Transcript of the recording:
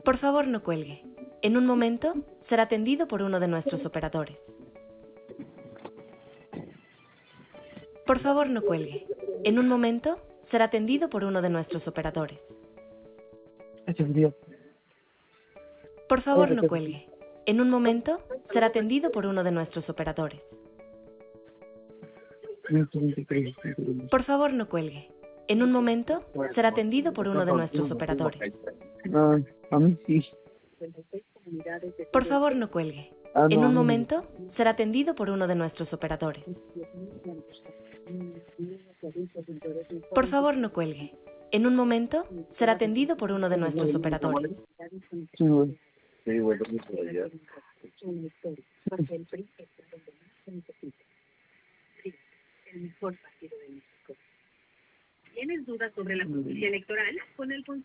Por favor, no cuelgue. En un momento será atendido por uno de nuestros operadores. Por favor, no cuelgue. En un momento será atendido por uno de nuestros operadores. Por favor, no cuelgue. En un momento será atendido por uno de nuestros operadores. Por favor, no cuelgue. En un momento será atendido por uno de nuestros operadores. A mí sí. Por favor, no cuelgue. En un momento será atendido por uno de nuestros operadores. Por favor, no cuelgue. En un momento será atendido por uno de nuestros operadores. Sí, güey. Sí, güey, lo mismo allá. ¿Tienes dudas sobre la justicia electoral? Con el